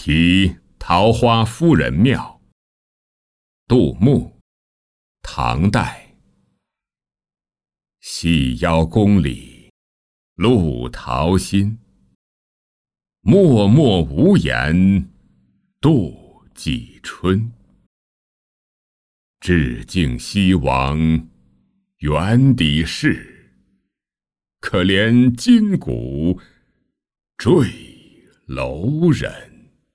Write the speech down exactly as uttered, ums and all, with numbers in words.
题桃花夫人庙。杜牧，唐代。细腰宫里露桃心，脉脉无言度几春。致敬西王原底事，可怜今古坠楼人。